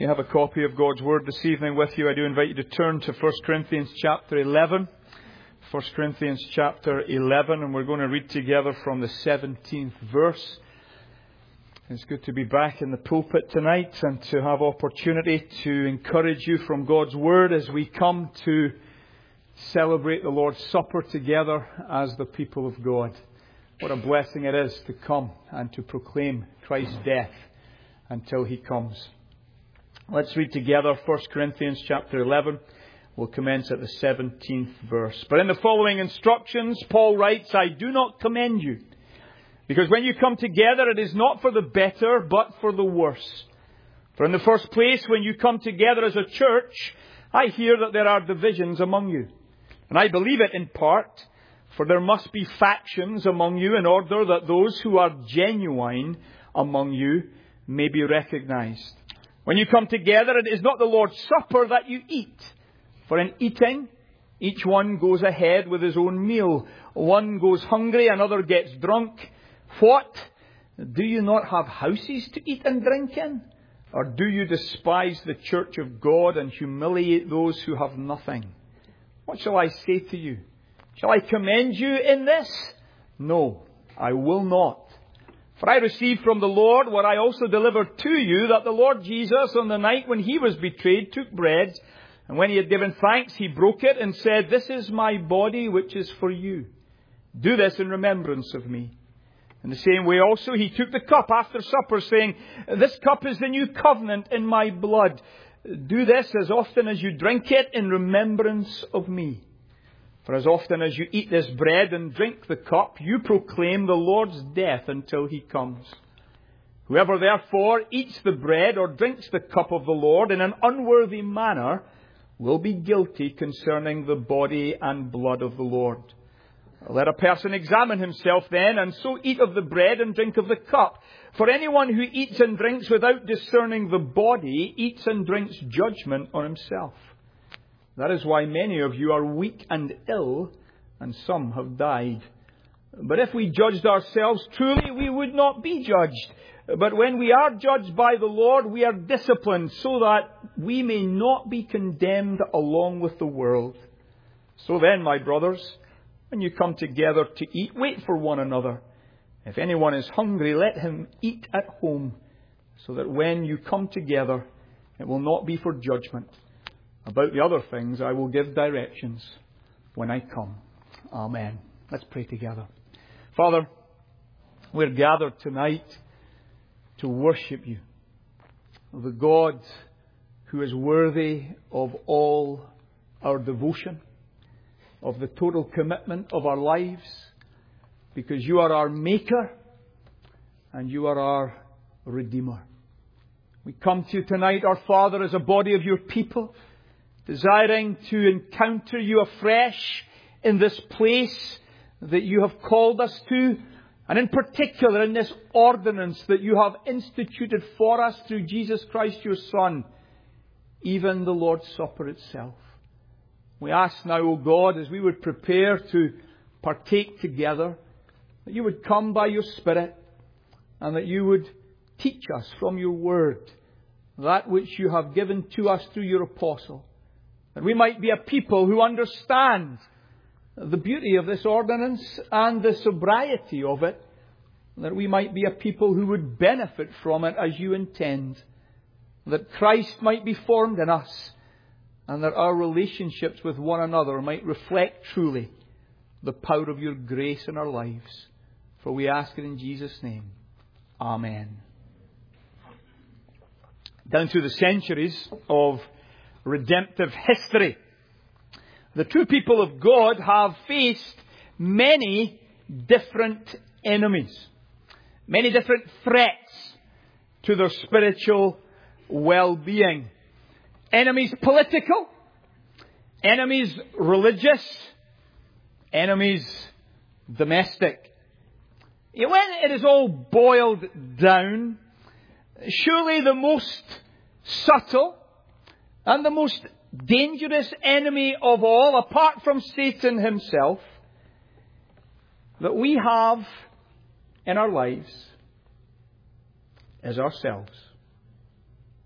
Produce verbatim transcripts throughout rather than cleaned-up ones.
You have a copy of God's Word this evening with you. I do invite you to turn to First Corinthians chapter eleven. First Corinthians chapter eleven, and we're going to read together from the seventeenth verse. It's good to be back in the pulpit tonight and to have opportunity to encourage you from God's Word as we come to celebrate the Lord's Supper together as the people of God. What a blessing it is to come and to proclaim Christ's death until He comes. Let's read together First Corinthians chapter eleven. We'll commence at the seventeenth verse. But in the following instructions, Paul writes, I do not commend you, because when you come together, it is not for the better, but for the worse. For in the first place, when you come together as a church, I hear that there are divisions among you. And I believe it in part, for there must be factions among you in order that those who are genuine among you may be recognized. When you come together, it is not the Lord's Supper that you eat. For in eating, each one goes ahead with his own meal. One goes hungry, another gets drunk. What? Do you not have houses to eat and drink in? Or do you despise the church of God and humiliate those who have nothing? What shall I say to you? Shall I commend you in this? No, I will not. For I received from the Lord what I also delivered to you, that the Lord Jesus, on the night when He was betrayed, took bread, and when He had given thanks, He broke it and said, This is my body, which is for you. Do this in remembrance of me. In the same way also He took the cup after supper, saying, This cup is the new covenant in my blood. Do this as often as you drink it in remembrance of me. For as often as you eat this bread and drink the cup, you proclaim the Lord's death until He comes. Whoever therefore eats the bread or drinks the cup of the Lord in an unworthy manner will be guilty concerning the body and blood of the Lord. Let a person examine himself then, and so eat of the bread and drink of the cup. For anyone who eats and drinks without discerning the body eats and drinks judgment on himself. That is why many of you are weak and ill, and some have died. But if we judged ourselves truly, we would not be judged. But when we are judged by the Lord, we are disciplined, so that we may not be condemned along with the world. So then, my brothers, when you come together to eat, wait for one another. If anyone is hungry, let him eat at home, so that when you come together, it will not be for judgment. About the other things, I will give directions when I come. Amen. Let's pray together. Father, we're gathered tonight to worship You, the God who is worthy of all our devotion, of the total commitment of our lives, because You are our Maker and You are our Redeemer. We come to You tonight, our Father, as a body of Your people, desiring to encounter You afresh in this place that You have called us to, and in particular in this ordinance that You have instituted for us through Jesus Christ, Your Son, even the Lord's Supper itself. We ask now, O God, as we would prepare to partake together, that You would come by Your Spirit and that You would teach us from Your Word that which You have given to us through Your Apostle, that we might be a people who understand the beauty of this ordinance and the sobriety of it, that we might be a people who would benefit from it as You intend, that Christ might be formed in us, and that our relationships with one another might reflect truly the power of Your grace in our lives. For we ask it in Jesus' name. Amen. Down through the centuries of redemptive history, the true people of God have faced many different enemies, many different threats to their spiritual well-being. Enemies political, enemies religious, enemies domestic. When it is all boiled down, surely the most subtle and the most dangerous enemy of all, apart from Satan himself, that we have in our lives is ourselves.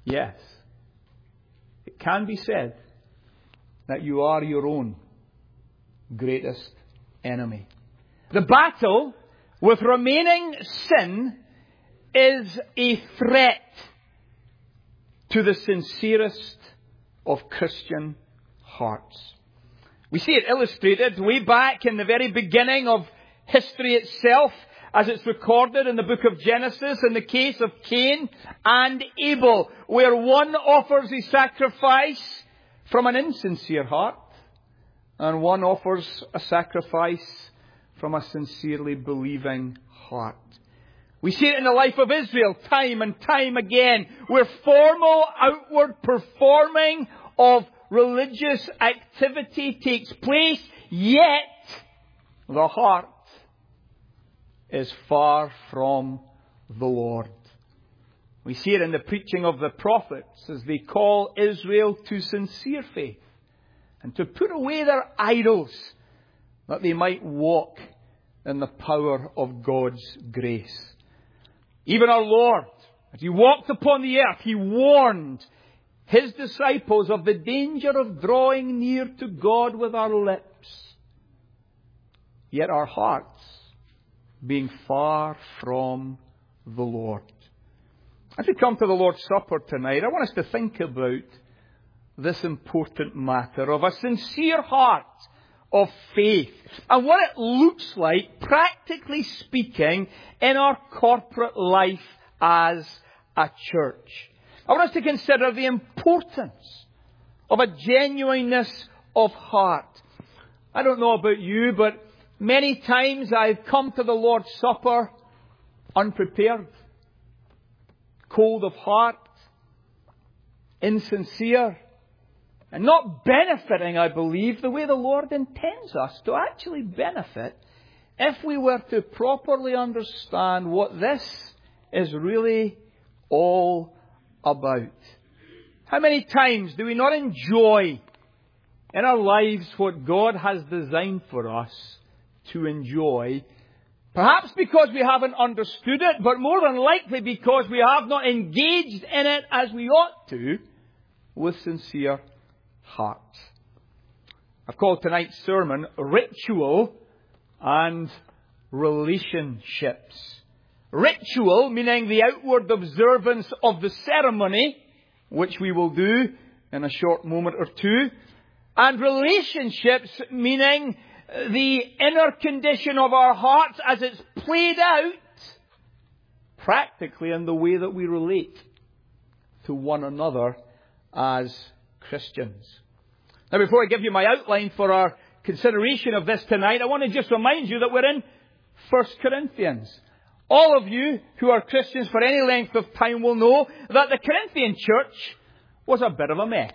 Yes, it can be said that you are your own greatest enemy. The battle with remaining sin is a threat to the sincerest of Christian hearts. We see it illustrated way back in the very beginning of history itself, as it's recorded in the book of Genesis in the case of Cain and Abel, where one offers a sacrifice from an insincere heart and one offers a sacrifice from a sincerely believing heart. We see it in the life of Israel time and time again, where formal outward performing of religious activity takes place, yet the heart is far from the Lord. We see it in the preaching of the prophets as they call Israel to sincere faith and to put away their idols that they might walk in the power of God's grace. Even our Lord, as He walked upon the earth, He warned His disciples of the danger of drawing near to God with our lips, yet our hearts being far from the Lord. As we come to the Lord's Supper tonight, I want us to think about this important matter of a sincere heart of faith and what it looks like, practically speaking, in our corporate life as a church. I want us to consider the importance of a genuineness of heart. I don't know about you, but many times I've come to the Lord's Supper unprepared, cold of heart, insincere, and not benefiting, I believe, the way the Lord intends us to actually benefit if we were to properly understand what this is really all about. How many times do we not enjoy in our lives what God has designed for us to enjoy? Perhaps because we haven't understood it, but more than likely because we have not engaged in it as we ought to with sincere hearts. I've called tonight's sermon Ritual and Relationships. Ritual, meaning the outward observance of the ceremony, which we will do in a short moment or two. And relationships, meaning the inner condition of our hearts as it's played out practically in the way that we relate to one another as Christians. Now, before I give you my outline for our consideration of this tonight, I want to just remind you that we're in First Corinthians. All of you who are Christians for any length of time will know that the Corinthian church was a bit of a mess.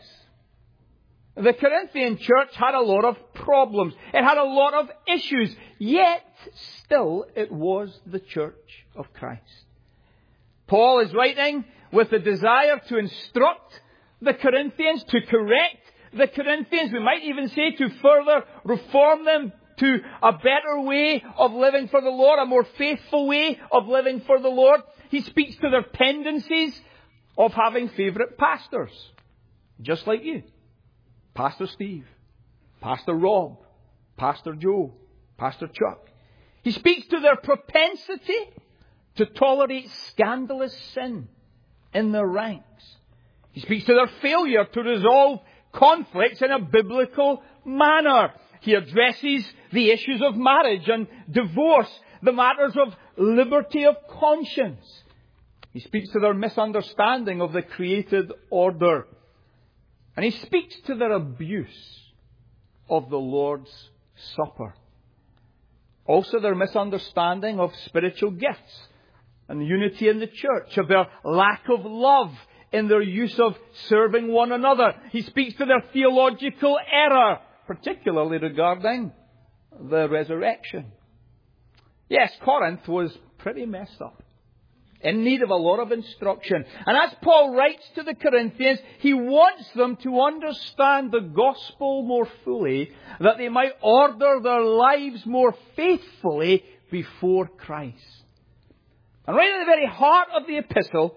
The Corinthian church had a lot of problems. It had a lot of issues. Yet, still, it was the church of Christ. Paul is writing with the desire to instruct the Corinthians, to correct the Corinthians. We might even say to further reform them to a better way of living for the Lord, a more faithful way of living for the Lord. He speaks to their tendencies of having favourite pastors, just like you. Pastor Steve, Pastor Rob, Pastor Joe, Pastor Chuck. He speaks to their propensity to tolerate scandalous sin in their ranks. He speaks to their failure to resolve conflicts in a biblical manner. He addresses the issues of marriage and divorce, the matters of liberty of conscience. He speaks to their misunderstanding of the created order. And he speaks to their abuse of the Lord's Supper. Also their misunderstanding of spiritual gifts and unity in the church, of their lack of love in their use of serving one another. He speaks to their theological error, particularly regarding the resurrection. Yes, Corinth was pretty messed up, in need of a lot of instruction. And as Paul writes to the Corinthians, he wants them to understand the gospel more fully, that they might order their lives more faithfully before Christ. And right at the very heart of the epistle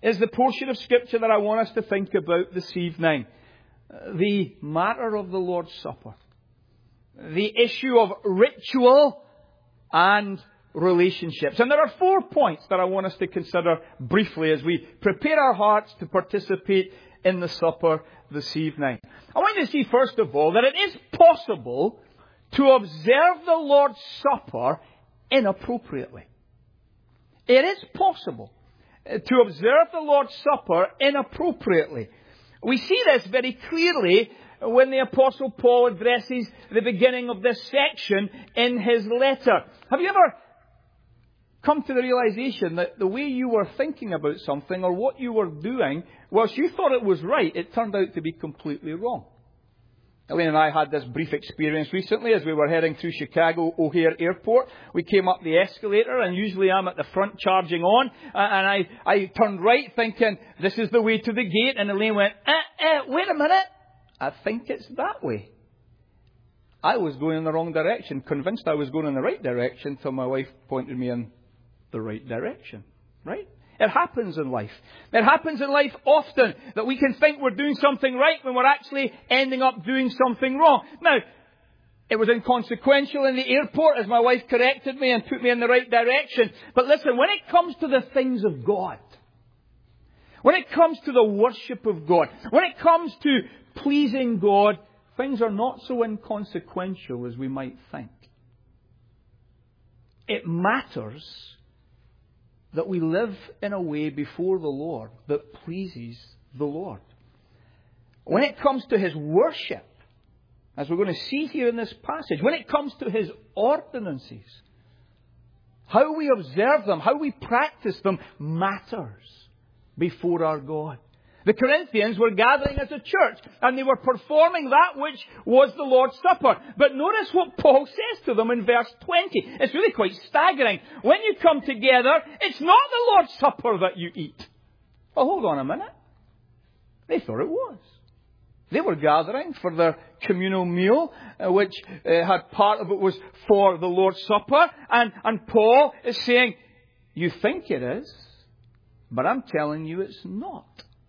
is the portion of Scripture that I want us to think about this evening. The matter of the Lord's Supper. The issue of ritual and relationships. And there are four points that I want us to consider briefly as we prepare our hearts to participate in the supper this evening. I want you to see, first of all, that it is possible to observe the Lord's Supper inappropriately. It is possible to observe the Lord's Supper inappropriately. We see this very clearly when the Apostle Paul addresses the beginning of this section in his letter. Have you ever come to the realization that the way you were thinking about something or what you were doing, whilst you thought it was right, it turned out to be completely wrong? Elaine and I had this brief experience recently as we were heading through Chicago O'Hare Airport. We came up the escalator, and usually I'm at the front charging on, and I, I turned right thinking, this is the way to the gate, and Elaine went, eh, eh, wait a minute, I think it's that way. I was going in the wrong direction, convinced I was going in the right direction, till my wife pointed me in the right direction. Right? It happens in life. It happens in life often that we can think we're doing something right when we're actually ending up doing something wrong. Now, it was inconsequential in the airport as my wife corrected me and put me in the right direction. But listen, when it comes to the things of God, when it comes to the worship of God, when it comes to pleasing God, things are not so inconsequential as we might think. It matters that we live in a way before the Lord that pleases the Lord. When it comes to His worship, as we're going to see here in this passage, when it comes to His ordinances, how we observe them, how we practice them, matters before our God. The Corinthians were gathering as a church, and they were performing that which was the Lord's Supper. But notice what Paul says to them in verse twenty. It's really quite staggering. When you come together, it's not the Lord's Supper that you eat. Well, hold on a minute. They thought it was. They were gathering for their communal meal, uh, which uh, had part of it was for the Lord's Supper. And, and Paul is saying, you think it is, but I'm telling you it's not.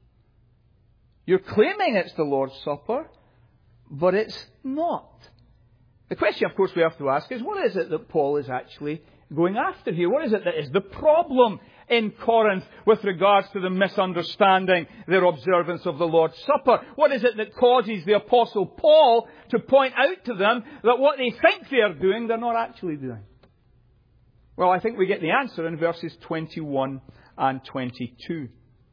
You're claiming it's the Lord's Supper, but it's not. The question, of course, we have to ask is, what is it that Paul is actually going after here? What is it that is the problem in Corinth with regards to the misunderstanding their observance of the Lord's Supper? What is it that causes the Apostle Paul to point out to them that what they think they are doing, they're not actually doing? Well, I think we get the answer in verses twenty-one and twenty-two.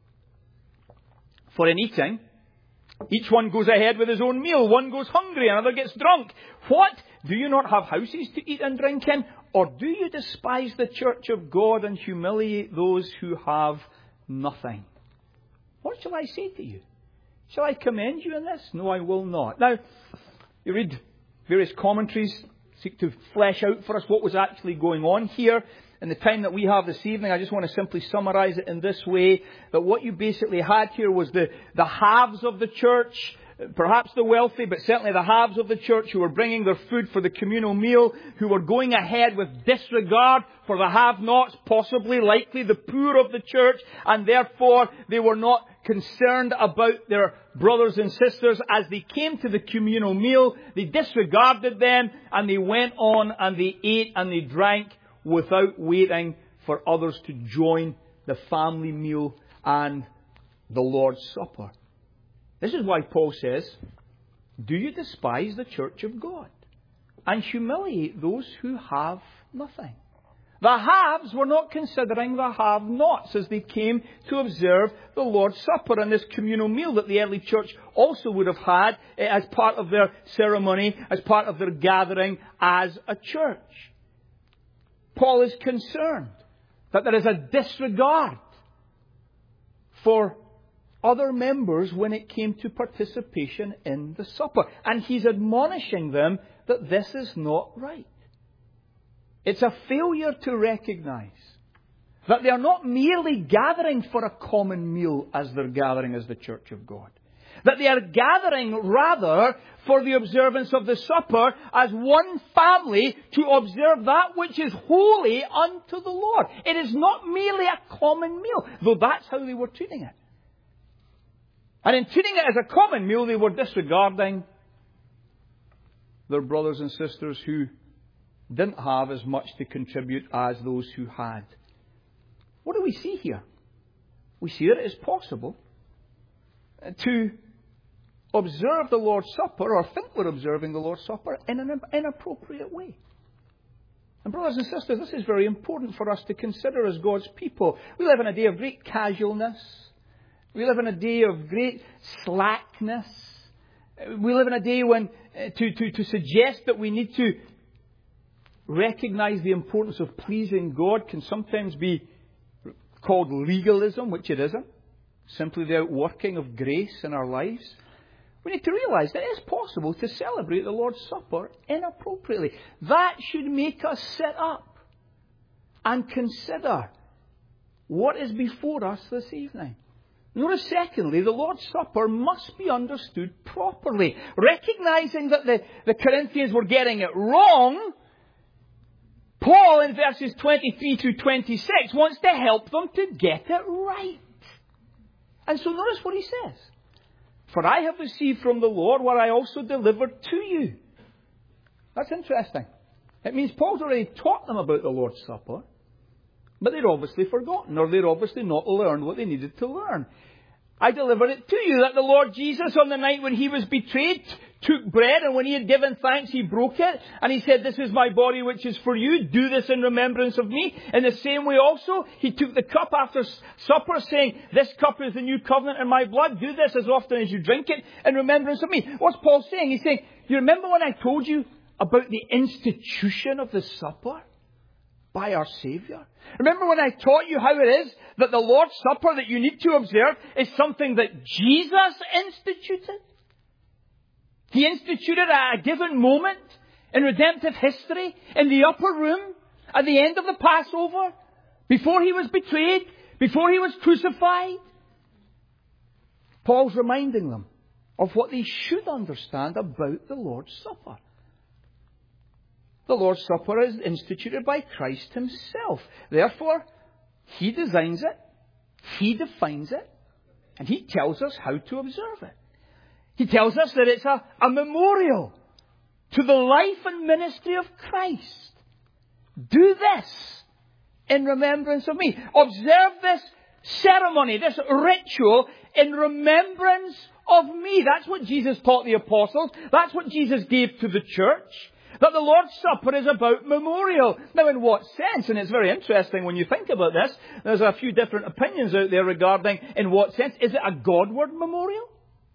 For in eating, each one goes ahead with his own meal. One goes hungry, another gets drunk. What? Do you not have houses to eat and drink in? Or do you despise the church of God and humiliate those who have nothing? What shall I say to you? Shall I commend you in this? No, I will not. Now, you read various commentaries, seek to flesh out for us what was actually going on here. In the time that we have this evening, I just want to simply summarize it in this way, that what you basically had here was the, the halves of the church, perhaps the wealthy, but certainly the halves of the church who were bringing their food for the communal meal, who were going ahead with disregard for the have-nots, possibly, likely the poor of the church, and therefore they were not concerned about their brothers and sisters as they came to the communal meal. They disregarded them, and they went on and they ate and they drank without waiting for others to join the family meal and the Lord's Supper. This is why Paul says, do you despise the church of God and humiliate those who have nothing? The haves were not considering the have-nots as they came to observe the Lord's Supper and this communal meal that the early church also would have had as part of their ceremony, as part of their gathering as a church. Paul is concerned that there is a disregard for other members when it came to participation in the supper. And he's admonishing them that this is not right. It's a failure to recognize that they are not merely gathering for a common meal as they're gathering as the church of God. That they are gathering rather for the observance of the supper as one family to observe that which is holy unto the Lord. It is not merely a common meal, though that's how they were treating it. And in treating it as a common meal, they were disregarding their brothers and sisters who didn't have as much to contribute as those who had. What do we see here? We see that it is possible to observe the Lord's Supper, or think we're observing the Lord's Supper, in an inappropriate way. And brothers and sisters, this is very important for us to consider as God's people. We live in a day of great casualness. We live in a day of great slackness. We live in a day when uh, to, to, to suggest that we need to recognize the importance of pleasing God can sometimes be called legalism, which it isn't. Simply the outworking of grace in our lives. We need to realize that it is possible to celebrate the Lord's Supper inappropriately. That should make us sit up and consider what is before us this evening. Notice, secondly, the Lord's Supper must be understood properly. Recognizing that the, the Corinthians were getting it wrong, Paul, in verses twenty-three to twenty-six, wants to help them to get it right. And so notice what he says. For I have received from the Lord what I also delivered to you. That's interesting. It means Paul's already taught them about the Lord's Supper, but they'd obviously forgotten, or they'd obviously not learned what they needed to learn. I delivered it to you that the Lord Jesus, on the night when he was betrayed, took bread, and when he had given thanks, he broke it. And he said, this is my body which is for you. Do this in remembrance of me. In the same way also, he took the cup after supper, saying, this cup is the new covenant in my blood. Do this as often as you drink it in remembrance of me. What's Paul saying? He's saying, you remember when I told you about the institution of the supper by our Saviour? Remember when I taught you how it is that the Lord's Supper that you need to observe is something that Jesus instituted? He instituted at a given moment in redemptive history, in the upper room, at the end of the Passover, before he was betrayed, before he was crucified. Paul's reminding them of what they should understand about the Lord's Supper. The Lord's Supper is instituted by Christ himself. Therefore, he designs it, he defines it, and he tells us how to observe it. He tells us that it's a, a memorial to the life and ministry of Christ. Do this in remembrance of me. Observe this ceremony, this ritual, in remembrance of me. That's what Jesus taught the apostles. That's what Jesus gave to the church. That the Lord's Supper is about memorial. Now, in what sense? And it's very interesting when you think about this. There's a few different opinions out there regarding in what sense. Is it a Godward memorial?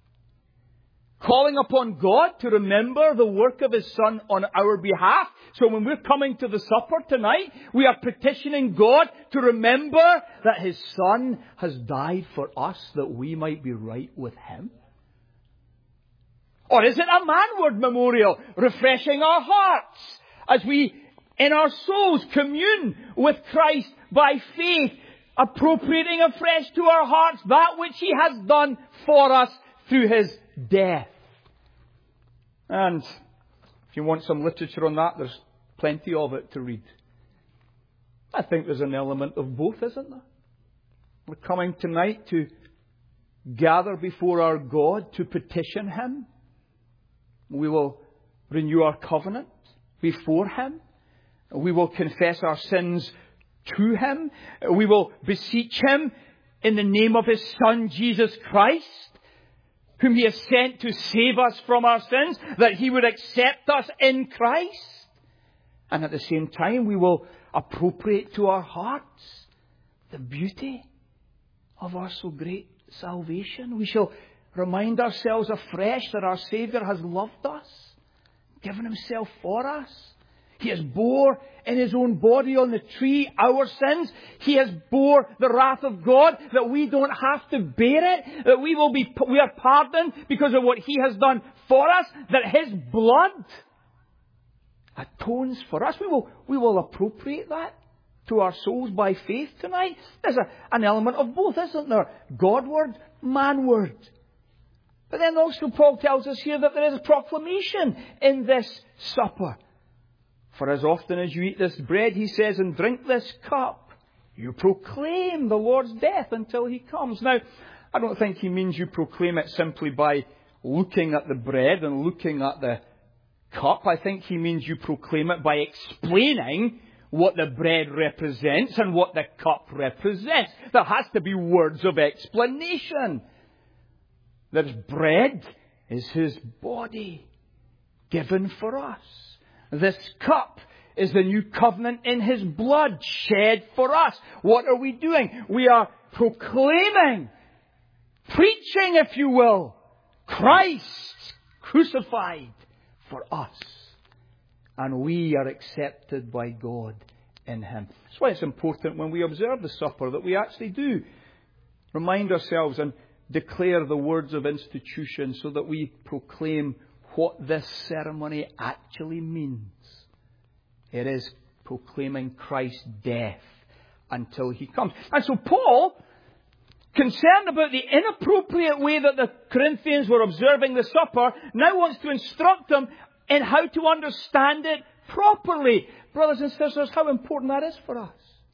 Calling upon God to remember the work of His Son on our behalf. So when we're coming to the supper tonight, we are petitioning God to remember that His Son has died for us that we might be right with Him. Or is it a manward memorial, refreshing our hearts as we, in our souls, commune with Christ by faith, appropriating afresh to our hearts that which He has done for us through His death? And if you want some literature on that, there's plenty of it to read. I think there's an element of both, isn't there? We're coming tonight to gather before our God to petition Him. We will renew our covenant before Him. We will confess our sins to Him. We will beseech Him in the name of His Son, Jesus Christ, whom He has sent to save us from our sins, that He would accept us in Christ. And at the same time, we will appropriate to our hearts the beauty of our so great salvation. We shall remind ourselves afresh that our Saviour has loved us, given Himself for us. He has bore in His own body on the tree our sins. He has bore the wrath of God that we don't have to bear it, that we will be, we are pardoned because of what He has done for us, that His blood atones for us. We will, we will appropriate that to our souls by faith tonight. There's a, an element of both, isn't there? Godward, manward. But then also Paul tells us here that there is a proclamation in this supper. For as often as you eat this bread, he says, and drink this cup, you proclaim the Lord's death until he comes. Now, I don't think he means you proclaim it simply by looking at the bread and looking at the cup. I think he means you proclaim it by explaining what the bread represents and what the cup represents. There has to be words of explanation. This bread is his body given for us. This cup is the new covenant in his blood shed for us. What are we doing? We are proclaiming, preaching, if you will, Christ crucified for us. And we are accepted by God in him. That's why it's important when we observe the supper that we actually do remind ourselves and declare the words of institution so that we proclaim what this ceremony actually means. It is proclaiming Christ's death until he comes. And so Paul, concerned about the inappropriate way that the Corinthians were observing the supper, now wants to instruct them in how to understand it properly. Brothers and sisters, how important that is for us.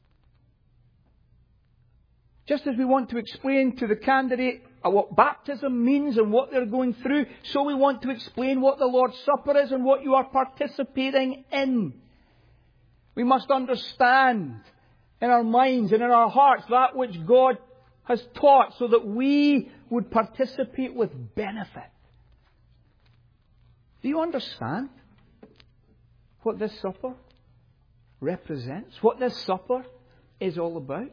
Just as we want to explain to the candidate what baptism means and what they're going through, so we want to explain what the Lord's Supper is and what you are participating in. We must understand in our minds and in our hearts that which God has taught so that we would participate with benefit. Do you understand what this supper represents? What this supper is all about?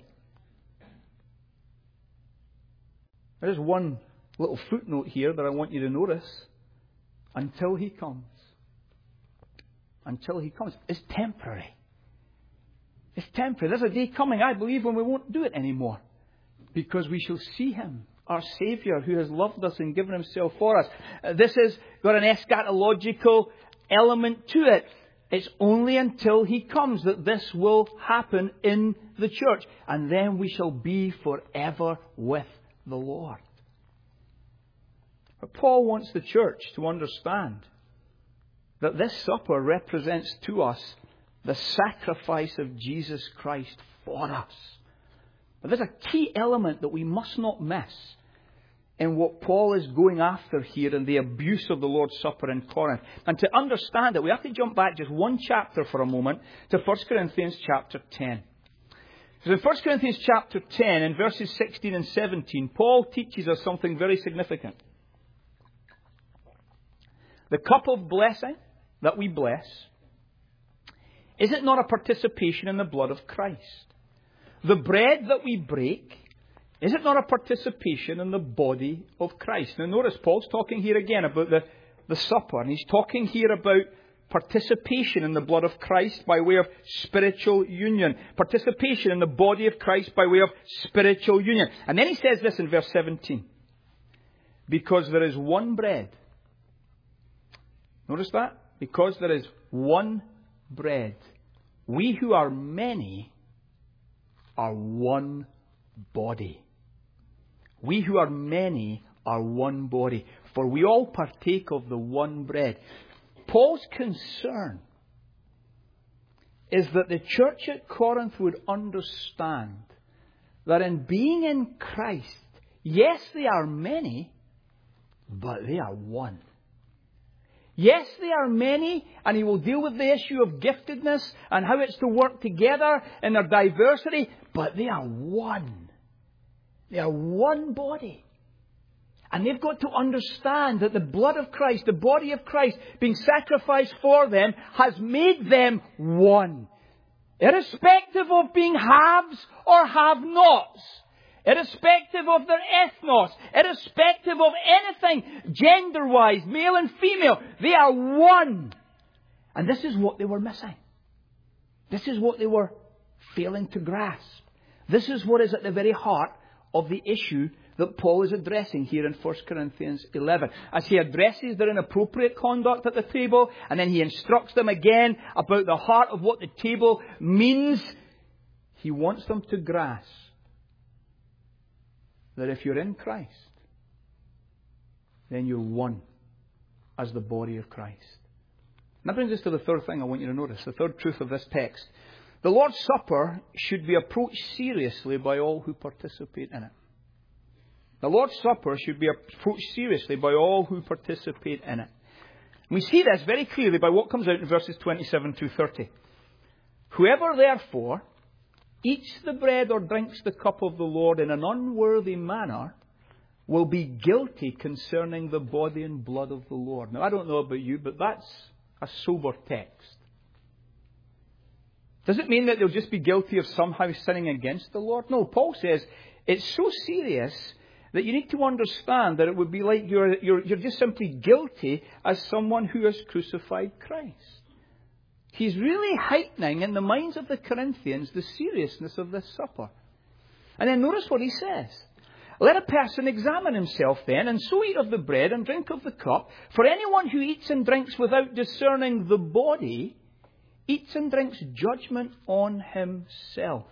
There is one little footnote here that I want you to notice. Until he comes. Until he comes. It's temporary. It's temporary. There's a day coming, I believe, when we won't do it anymore. Because we shall see him, our Saviour, who has loved us and given himself for us. Uh, this has got an eschatological element to it. It's only until he comes that this will happen in the church. And then we shall be forever with the Lord. But Paul wants the church to understand that this supper represents to us the sacrifice of Jesus Christ for us. But there's a key element that we must not miss in what Paul is going after here in the abuse of the Lord's Supper in Corinth. And to understand it, we have to jump back just one chapter for a moment to First Corinthians chapter ten. Because in First Corinthians chapter ten, in verses sixteen and seventeen, Paul teaches us something very significant. The cup of blessing that we bless, is it not a participation in the blood of Christ? The bread that we break, is it not a participation in the body of Christ? Now notice, Paul's talking here again about the, the supper, and he's talking here about participation in the blood of Christ by way of spiritual union. Participation in the body of Christ by way of spiritual union. And then he says this in verse seventeen. Because there is one bread. Notice that? Because there is one bread. We who are many are one body. We who are many are one body. For we all partake of the one bread. Paul's concern is that the church at Corinth would understand that in being in Christ, yes, they are many, but they are one. Yes, they are many, and he will deal with the issue of giftedness and how it's to work together in their diversity, but they are one. They are one body. And they've got to understand that the blood of Christ, the body of Christ being sacrificed for them, has made them one. Irrespective of being haves or have-nots. Irrespective of their ethnos. Irrespective of anything gender-wise, male and female. They are one. And this is what they were missing. This is what they were failing to grasp. This is what is at the very heart of the issue that Paul is addressing here in First Corinthians eleven. As he addresses their inappropriate conduct at the table, and then he instructs them again about the heart of what the table means, he wants them to grasp that if you're in Christ, then you're one as the body of Christ. And that brings us to the third thing I want you to notice, the third truth of this text. The Lord's Supper should be approached seriously by all who participate in it. The Lord's Supper should be approached seriously by all who participate in it. We see this very clearly by what comes out in verses twenty-seven to thirty. Whoever therefore eats the bread or drinks the cup of the Lord in an unworthy manner will be guilty concerning the body and blood of the Lord. Now, I don't know about you, but that's a sober text. Does it mean that they'll just be guilty of somehow sinning against the Lord? No, Paul says it's so serious that you need to understand that it would be like you're, you're, you're just simply guilty as someone who has crucified Christ. He's really heightening in the minds of the Corinthians the seriousness of this supper. And then notice what he says. Let a person examine himself then, and so eat of the bread and drink of the cup. For anyone who eats and drinks without discerning the body eats and drinks judgment on himself.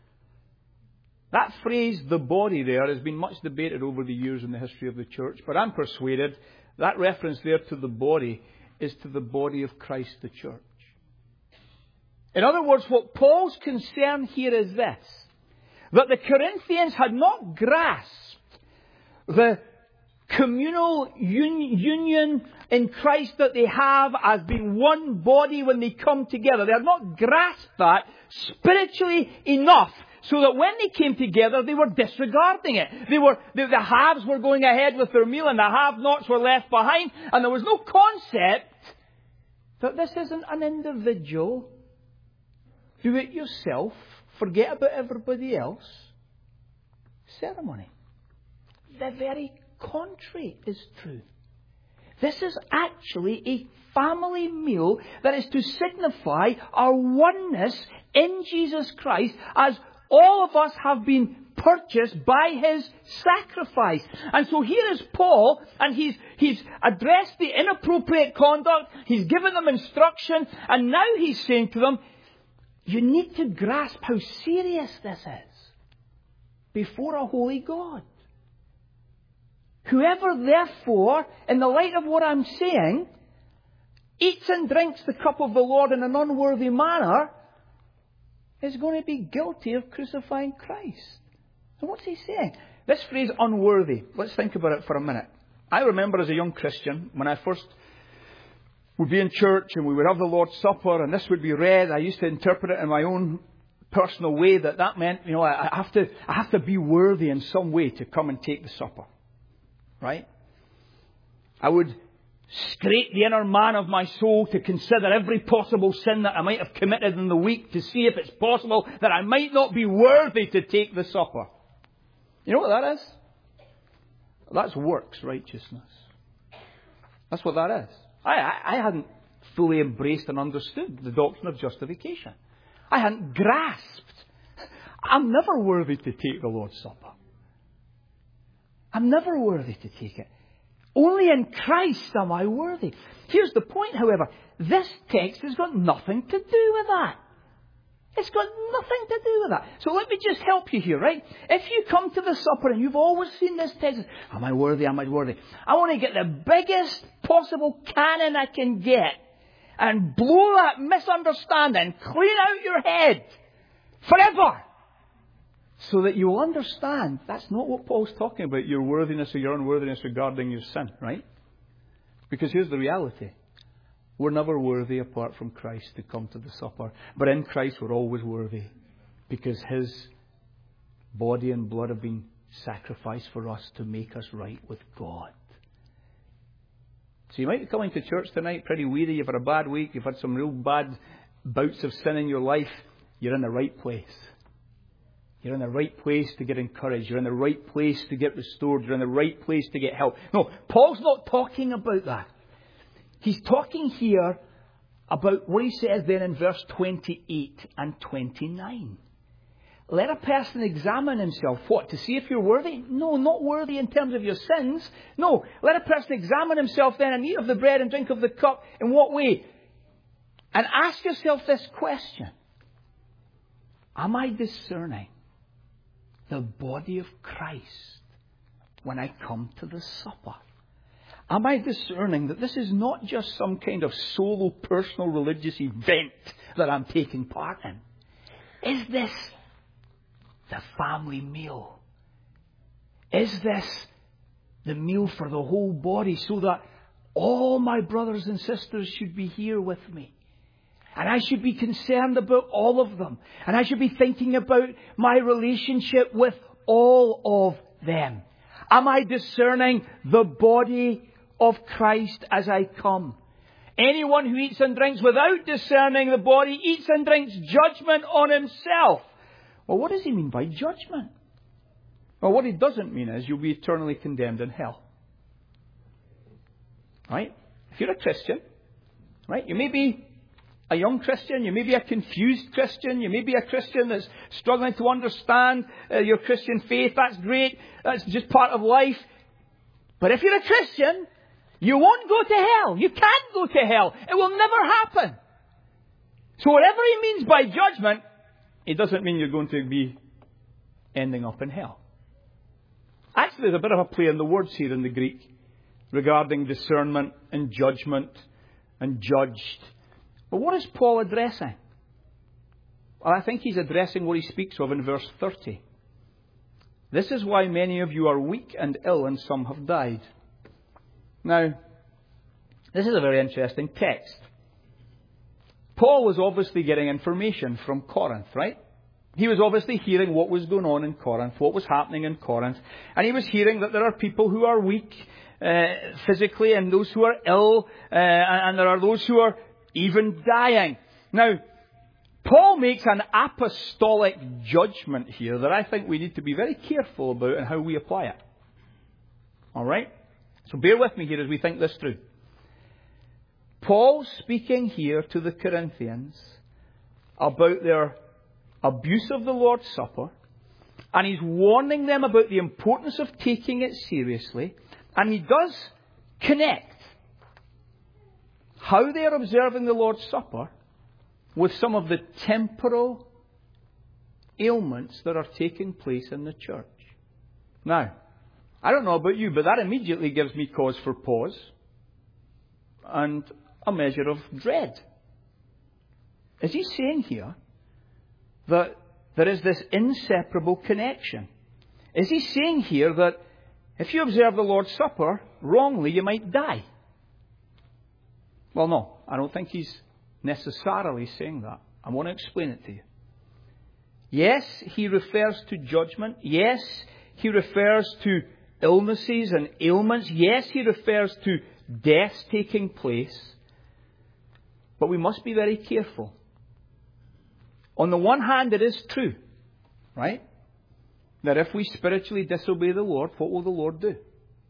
That phrase, the body there, has been much debated over the years in the history of the church. But I'm persuaded that reference there to the body is to the body of Christ, the church. In other words, what Paul's concern here is this. That the Corinthians had not grasped the communal un- union in Christ that they have as being one body when they come together. They had not grasped that spiritually enough so that when they came together, they were disregarding it. They were, the, the haves were going ahead with their meal and the have-nots were left behind. And there was no concept that this isn't an individual, do it yourself, forget about everybody else ceremony. The very contrary is true. This is actually a family meal that is to signify our oneness in Jesus Christ, as all of us have been purchased by His sacrifice. And so here is Paul, and he's, he's addressed the inappropriate conduct, he's given them instruction, and now he's saying to them, you need to grasp how serious this is before a holy God. Whoever, therefore, in the light of what I'm saying, eats and drinks the cup of the Lord in an unworthy manner, is going to be guilty of crucifying Christ. So what's he saying? This phrase, unworthy, let's think about it for a minute. I remember as a young Christian, when I first would be in church and we would have the Lord's Supper and this would be read, I used to interpret it in my own personal way, that that meant, you know, I have to, I have to be worthy in some way to come and take the supper. Right? I would scrape the inner man of my soul to consider every possible sin that I might have committed in the week to see if it's possible that I might not be worthy to take the supper. You know what that is? That's works righteousness. That's what that is. I, I, I hadn't fully embraced and understood the doctrine of justification. I hadn't grasped. I'm never worthy to take the Lord's Supper. I'm never worthy to take it. Only in Christ am I worthy. Here's the point, however. This text has got nothing to do with that. It's got nothing to do with that. So let me just help you here, right? If you come to the supper and you've always seen this text, am I worthy, am I worthy? I want to get the biggest possible cannon I can get and blow that misunderstanding clean out your head forever. So that you will understand that's not what Paul's talking about, your worthiness or your unworthiness regarding your sin, right? Because here's the reality. We're never worthy apart from Christ to come to the supper. But in Christ we're always worthy because His body and blood have been sacrificed for us to make us right with God. So you might be coming to church tonight pretty weary, you've had a bad week, you've had some real bad bouts of sin in your life. You're in the right place. You're in the right place to get encouraged. You're in the right place to get restored. You're in the right place to get help. No, Paul's not talking about that. He's talking here about what he says then in verse twenty-eight and twenty-nine. Let a person examine himself. What? To see if you're worthy? No, not worthy in terms of your sins. No, let a person examine himself then and eat of the bread and drink of the cup. In what way? And ask yourself this question. Am I discerning the body of Christ when I come to the supper? Am I discerning that this is not just some kind of solo, personal, religious event that I'm taking part in? Is this the family meal? Is this the meal for the whole body so that all my brothers and sisters should be here with me? And I should be concerned about all of them. And I should be thinking about my relationship with all of them. Am I discerning the body of Christ as I come? Anyone who eats and drinks without discerning the body eats and drinks judgment on himself. Well, what does he mean by judgment? Well, what he doesn't mean is you'll be eternally condemned in hell. Right? If you're a Christian, right, you may be a young Christian, you may be a confused Christian, you may be a Christian that's struggling to understand uh, your Christian faith. That's great. That's just part of life. But if you're a Christian, you won't go to hell. You can't go to hell. It will never happen. So whatever he means by judgment, it doesn't mean you're going to be ending up in hell. Actually, there's a bit of a play on the words here in the Greek regarding discernment and judgment and judged. But what is Paul addressing? Well, I think he's addressing what he speaks of in verse thirty. This is why many of you are weak and ill, and some have died. Now, this is a very interesting text. Paul was obviously getting information from Corinth, right? He was obviously hearing what was going on in Corinth, what was happening in Corinth. And he was hearing that there are people who are weak uh, physically and those who are ill, uh, and there are those who are even dying. Now, Paul makes an apostolic judgment here that I think we need to be very careful about and how we apply it. All right? So bear with me here as we think this through. Paul's speaking here to the Corinthians about their abuse of the Lord's Supper, and he's warning them about the importance of taking it seriously, and he does connect how they are observing the Lord's Supper with some of the temporal ailments that are taking place in the church. Now, I don't know about you, but that immediately gives me cause for pause and a measure of dread. Is he saying here that there is this inseparable connection? Is he saying here that if you observe the Lord's Supper wrongly, you might die? Well, no, I don't think he's necessarily saying that. I want to explain it to you. Yes, he refers to judgment. Yes, he refers to illnesses and ailments. Yes, he refers to deaths taking place. But we must be very careful. On the one hand, it is true, right, that if we spiritually disobey the Lord, what will the Lord do?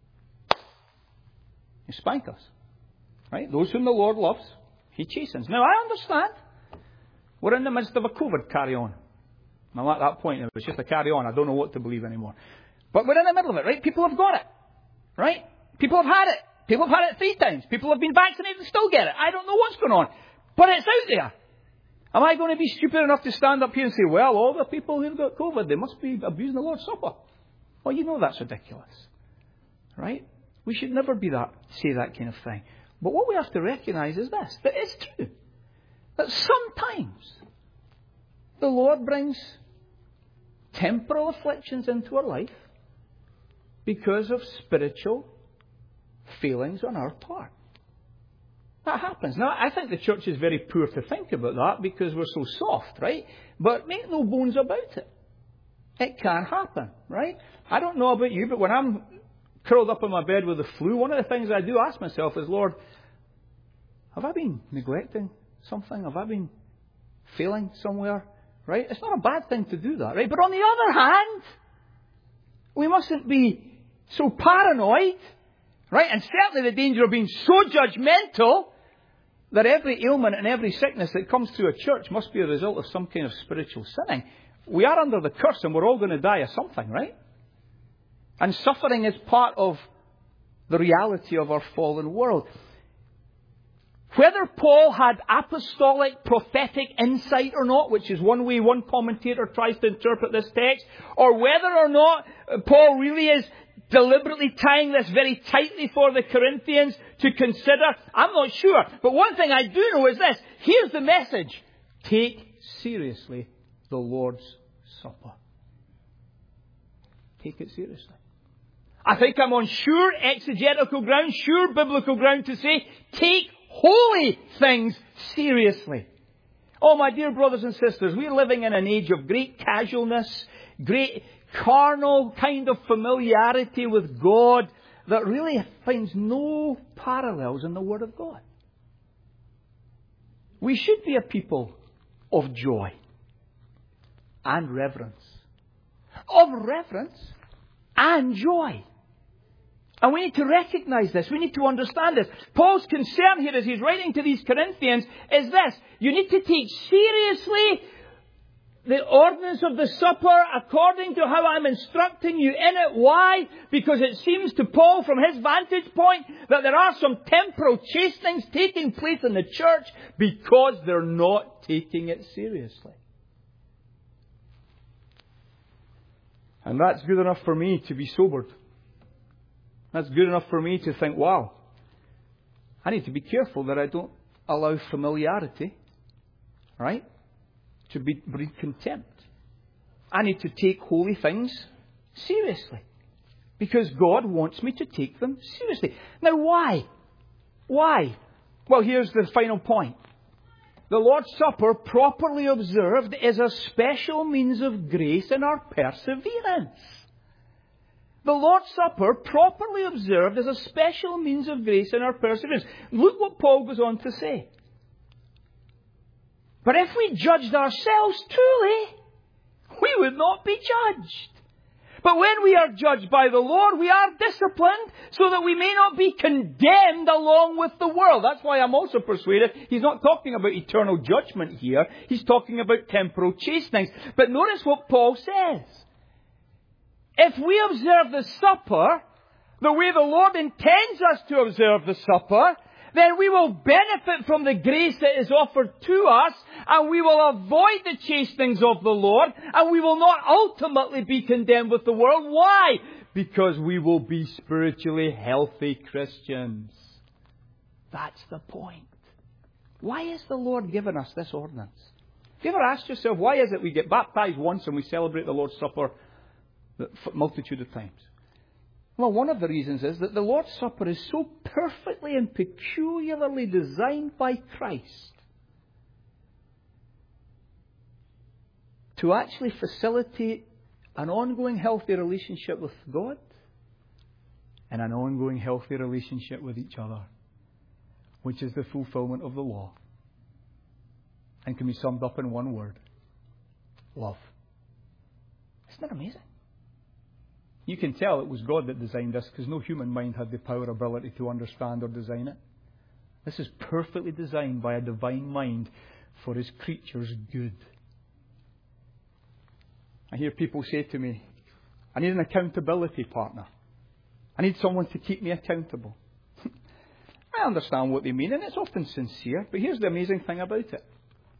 He spank us. Right? Those whom the Lord loves, he chastens. Now, I understand. We're in the midst of a COVID carry-on. I'm at that point now. It's just a carry-on. I don't know what to believe anymore. But we're in the middle of it, right? People have got it. Right? People have had it. People have had it three times. People have been vaccinated and still get it. I don't know what's going on. But it's out there. Am I going to be stupid enough to stand up here and say, well, all the people who've got COVID, they must be abusing the Lord's Supper? Well, you know that's ridiculous. Right? We should never be that, say that kind of thing. But what we have to recognize is this, that it's true. That sometimes the Lord brings temporal afflictions into our life because of spiritual failings on our part. That happens. Now, I think the church is very poor to think about that because we're so soft, right? But make no bones about it. It can happen, right? I don't know about you, but when I'm curled up in my bed with the flu, one of the things I do ask myself is, Lord, have I been neglecting something? Have I been failing somewhere? Right? It's not a bad thing to do that, right? But on the other hand, we mustn't be so paranoid, right? And certainly the danger of being so judgmental that every ailment and every sickness that comes through a church must be a result of some kind of spiritual sinning. We are under the curse and we're all going to die of something, right? And suffering is part of the reality of our fallen world. Whether Paul had apostolic prophetic insight or not, which is one way one commentator tries to interpret this text, or whether or not Paul really is deliberately tying this very tightly for the Corinthians to consider? I'm not sure. But one thing I do know is this. Here's the message. Take seriously the Lord's Supper. Take it seriously. I think I'm on sure exegetical ground, sure biblical ground to say, take holy things seriously. Oh, my dear brothers and sisters, we're living in an age of great casualness, great carnal kind of familiarity with God that really finds no parallels in the Word of God. We should be a people of joy and reverence. Of reverence and joy. And we need to recognize this. We need to understand this. Paul's concern here as he's writing to these Corinthians is this. You need to take seriously the ordinance of the supper according to how I'm instructing you in it. Why? Because it seems to Paul, from his vantage point, that there are some temporal chastenings taking place in the church because they're not taking it seriously. And that's good enough for me to be sobered. That's good enough for me to think, wow, I need to be careful that I don't allow familiarity, right, to be, breed contempt. I need to take holy things seriously. Because God wants me to take them seriously. Now why? Why? Well, here's the final point. The Lord's Supper, properly observed, is a special means of grace in our perseverance. The Lord's Supper, properly observed, is a special means of grace in our perseverance. Look what Paul goes on to say. But if we judged ourselves truly, we would not be judged. But when we are judged by the Lord, we are disciplined so that we may not be condemned along with the world. That's why I'm also persuaded he's not talking about eternal judgment here. He's talking about temporal chastenings. But notice what Paul says. If we observe the supper the way the Lord intends us to observe the supper, then we will benefit from the grace that is offered to us, and we will avoid the chastenings of the Lord, and we will not ultimately be condemned with the world. Why? Because we will be spiritually healthy Christians. That's the point. Why has the Lord given us this ordinance? Have you ever asked yourself, why is it we get baptized once and we celebrate the Lord's Supper the multitude of times? Well, one of the reasons is that the Lord's Supper is so perfectly and peculiarly designed by Christ to actually facilitate an ongoing healthy relationship with God and an ongoing healthy relationship with each other, which is the fulfillment of the law and can be summed up in one word: love. Isn't that amazing? You can tell it was God that designed this because no human mind had the power or ability to understand or design it. This is perfectly designed by a divine mind for His creatures' good. I hear people say to me, I need an accountability partner. I need someone to keep me accountable. I understand what they mean, and it's often sincere, but here's the amazing thing about it.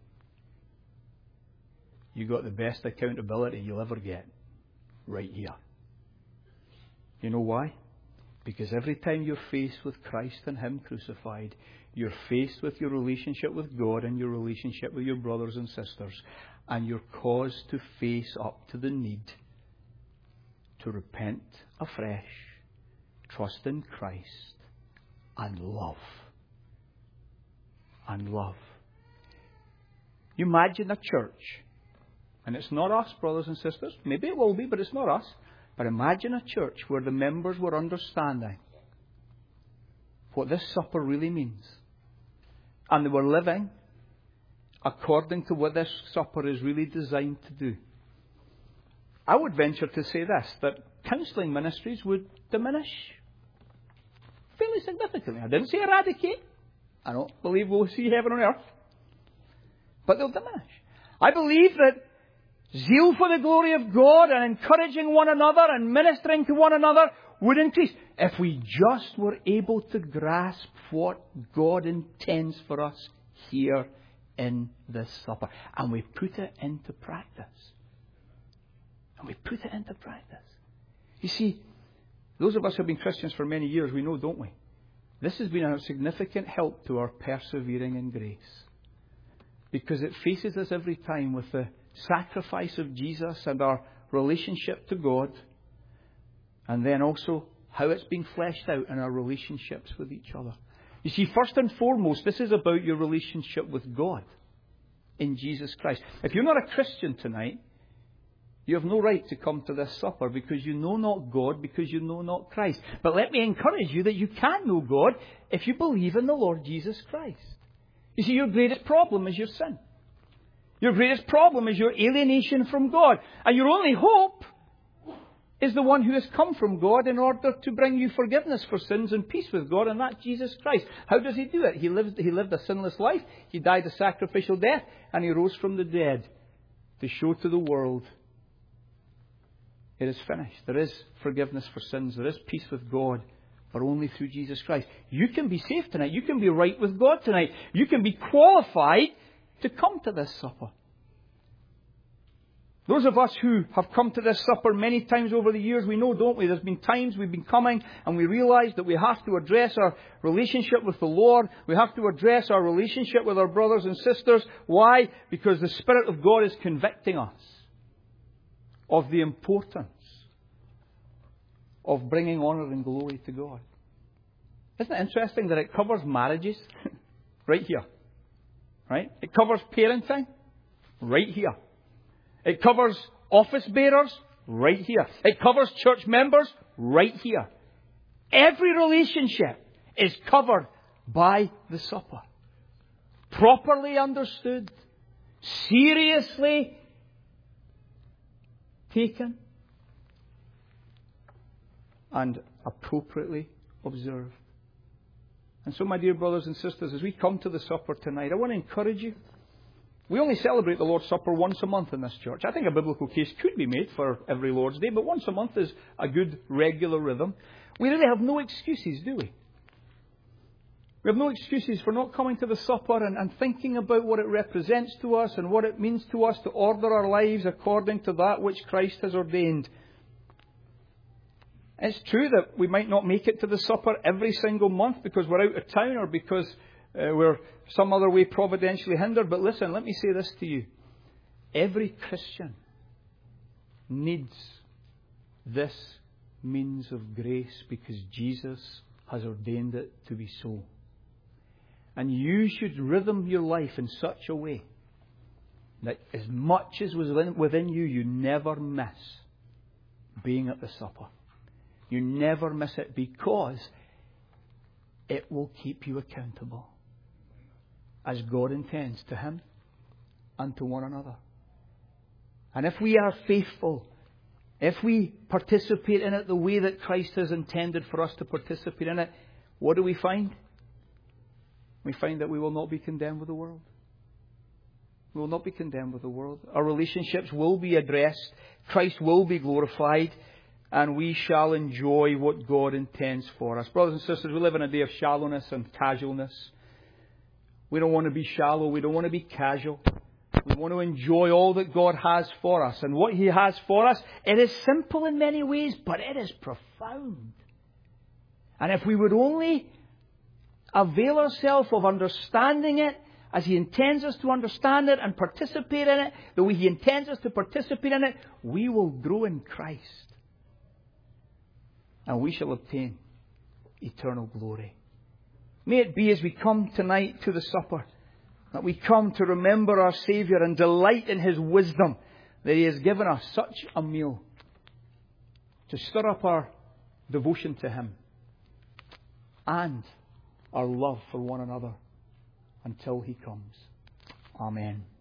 You got the best accountability you'll ever get right here. You know why? Because every time you're faced with Christ and Him crucified, you're faced with your relationship with God and your relationship with your brothers and sisters, and you're caused to face up to the need to repent afresh, trust in Christ, and love. And love. You imagine a church, and it's not us, brothers and sisters. Maybe it will be, but it's not us. But imagine a church where the members were understanding what this supper really means. And they were living according to what this supper is really designed to do. I would venture to say this, that counselling ministries would diminish fairly significantly. I didn't say eradicate. I don't believe we'll see heaven on earth. But they'll diminish. I believe that zeal for the glory of God and encouraging one another and ministering to one another would increase if we just were able to grasp what God intends for us here in this supper. And we put it into practice. And we put it into practice. You see, Those of us who have been Christians for many years, we know, don't we? This has been a significant help to our persevering in grace. Because it faces us every time with the sacrifice of Jesus and our relationship to God. And then also how it's been fleshed out in our relationships with each other. You see, first and foremost, this is about your relationship with God in Jesus Christ. If you're not a Christian tonight, you have no right to come to this supper because you know not God, because you know not Christ. But let me encourage you that you can know God if you believe in the Lord Jesus Christ. You see, your greatest problem is your sin. Your greatest problem is your alienation from God. And your only hope is the one who has come from God in order to bring you forgiveness for sins and peace with God, and that's Jesus Christ. How does He do it? He lived, he lived a sinless life. He died a sacrificial death, and He rose from the dead to show to the world it is finished. There is forgiveness for sins. There is peace with God, but only through Jesus Christ. You can be saved tonight. You can be right with God tonight. You can be qualified to come to this supper. Those of us who have come to this supper many times over the years, we know, don't we? There's been times we've been coming and we realize that we have to address our relationship with the Lord. We have to address our relationship with our brothers and sisters. Why? Because the Spirit of God is convicting us of the importance of bringing honour and glory to God. Isn't it interesting that it covers marriages? Right here. Right? It covers parenting? Right here. It covers office bearers? Right here. It covers church members? Right here. Every relationship is covered by the supper. Properly understood. Seriously taken. And appropriately observed. And so, my dear brothers and sisters, as we come to the supper tonight, I want to encourage you. We only celebrate the Lord's Supper once a month in this church. I think a biblical case could be made for every Lord's Day, but once a month is a good regular rhythm. We really have no excuses, do we? We have no excuses for not coming to the supper and, and thinking about what it represents to us and what it means to us to order our lives according to that which Christ has ordained. It's true that we might not make it to the supper every single month because we're out of town or because uh, we're some other way providentially hindered. But listen, let me say this to you. Every Christian needs this means of grace because Jesus has ordained it to be so. And you should rhythm your life in such a way that as much as was within you, you never miss being at the supper. You never miss it because it will keep you accountable as God intends to Him and to one another. And if we are faithful, if we participate in it the way that Christ has intended for us to participate in it, what do we find? We find that we will not be condemned with the world. We will not be condemned with the world. Our relationships will be addressed. Christ will be glorified. And we shall enjoy what God intends for us. Brothers and sisters, we live in a day of shallowness and casualness. We don't want to be shallow. We don't want to be casual. We want to enjoy all that God has for us. And what He has for us, it is simple in many ways, but it is profound. And if we would only avail ourselves of understanding it as He intends us to understand it and participate in it, the way He intends us to participate in it, we will grow in Christ. And we shall obtain eternal glory. May it be as we come tonight to the supper, that we come to remember our Saviour and delight in His wisdom, that He has given us such a meal to stir up our devotion to Him and our love for one another until He comes. Amen.